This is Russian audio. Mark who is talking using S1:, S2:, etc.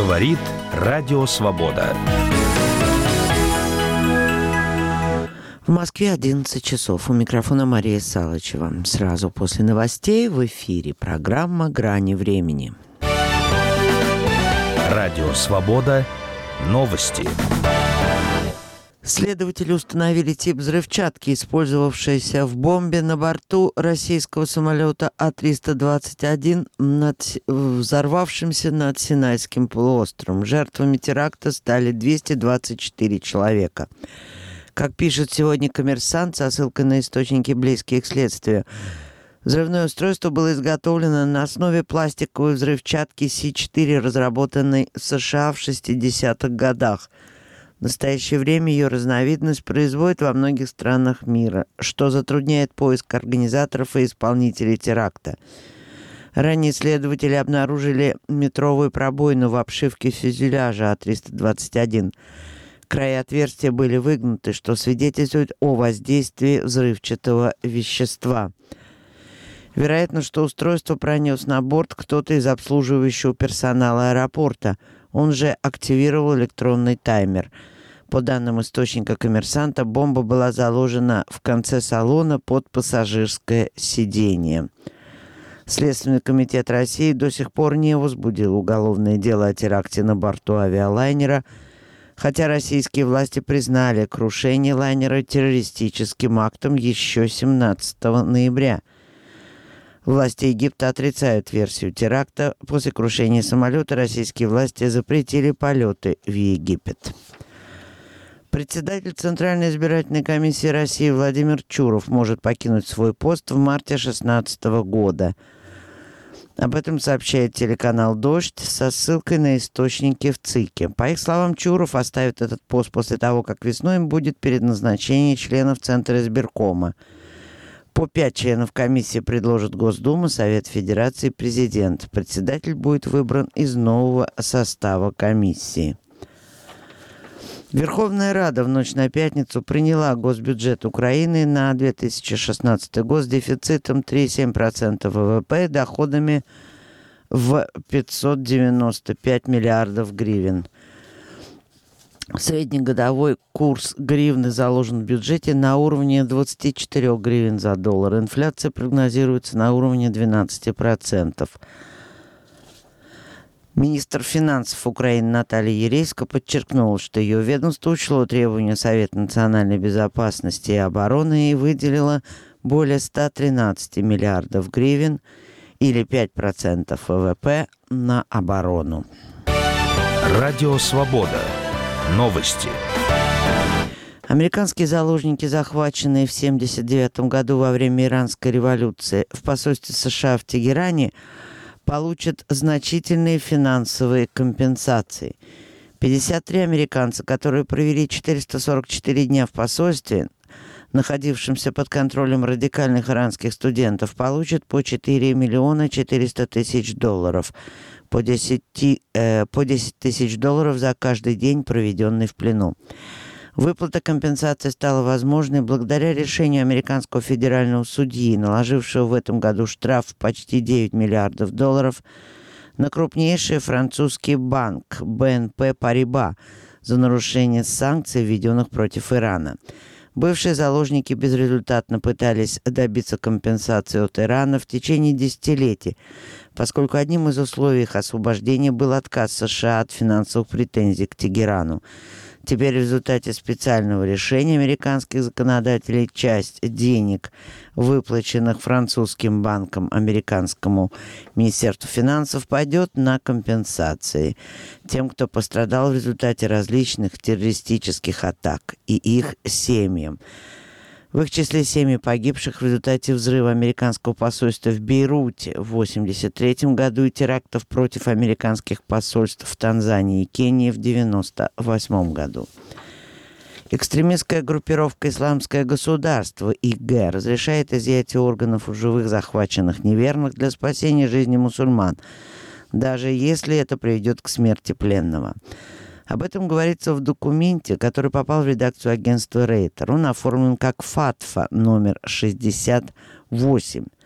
S1: Говорит Радио Свобода.
S2: В Москве 11 часов. У микрофона Мария Салычева. Сразу после новостей в эфире программа «Грани времени».
S1: Радио Свобода. Новости.
S2: Следователи установили тип взрывчатки, использовавшейся в бомбе на борту российского самолета А-321, взорвавшимся над Синайским полуостровом. Жертвами теракта стали 224 человека. Как пишет сегодня «Коммерсант» со ссылкой на источники, близкие к следствию, взрывное устройство было изготовлено на основе пластиковой взрывчатки С-4, разработанной в США в 60-х годах. В настоящее время ее разновидность производят во многих странах мира, что затрудняет поиск организаторов и исполнителей теракта. Ранее следователи обнаружили метровую пробоину в обшивке фюзеляжа А-321. Края отверстия были выгнуты, что свидетельствует о воздействии взрывчатого вещества. Вероятно, что устройство пронес на борт кто-то из обслуживающего персонала аэропорта. Он же активировал электронный таймер. По данным источника «Коммерсанта», бомба была заложена в конце салона под пассажирское сиденье. Следственный комитет России до сих пор не возбудил уголовное дело о теракте на борту авиалайнера, хотя российские власти признали крушение лайнера террористическим актом еще 17 ноября. Власти Египта отрицают версию теракта. После крушения самолета российские власти запретили полеты в Египет. Председатель Центральной избирательной комиссии России Владимир Чуров может покинуть свой пост в марте 2016 года. Об этом сообщает телеканал «Дождь» со ссылкой на источники в ЦИКе. По их словам, Чуров оставит этот пост после того, как весной им будет перед назначением членов Центра избиркома. По 5 членов комиссии предложит Госдума, Совет Федерации, Президент. Председатель будет выбран из нового состава комиссии. Верховная Рада в ночь на пятницу приняла госбюджет Украины на 2016 год с дефицитом 3,7% ВВП и доходами в 595 миллиардов гривен. Среднегодовой курс гривны заложен в бюджете на уровне 24 гривен за доллар. Инфляция прогнозируется на уровне 12%. Министр финансов Украины Наталья Ерейска подчеркнула, что ее ведомство учло требования Совета национальной безопасности и обороны и выделило более 113 миллиардов гривен или 5% ВВП на оборону.
S1: Радио Свобода. Новости.
S2: Американские заложники, захваченные в 1979 году во время Иранской революции в посольстве США в Тегеране, получат значительные финансовые компенсации. 53 американца, которые провели 444 дня в посольстве, находившемся под контролем радикальных иранских студентов, получат по 4 миллиона 400 тысяч долларов, по 10 тысяч долларов за каждый день, проведенный в плену. Выплата компенсации стала возможной благодаря решению американского федерального судьи, наложившего в этом году штраф в почти 9 миллиардов долларов на крупнейший французский банк BNP Paribas за нарушение санкций, введенных против Ирана. Бывшие заложники безрезультатно пытались добиться компенсации от Ирана в течение десятилетий, поскольку одним из условий их освобождения был отказ США от финансовых претензий к Тегерану. Теперь в результате специального решения американских законодателей часть денег, выплаченных французским банком американскому Министерству финансов, пойдет на компенсации тем, кто пострадал в результате различных террористических атак, и их семьям. В их числе семьи погибших в результате взрыва американского посольства в Бейруте в 1983 году и терактов против американских посольств в Танзании и Кении в 1998 году. Экстремистская группировка «Исламское государство» ИГ разрешает изъятие органов у живых захваченных неверных для спасения жизни мусульман, даже если это приведет к смерти пленного. Об этом говорится в документе, который попал в редакцию агентства Рейтер. Он оформлен как ФАТФА номер 68.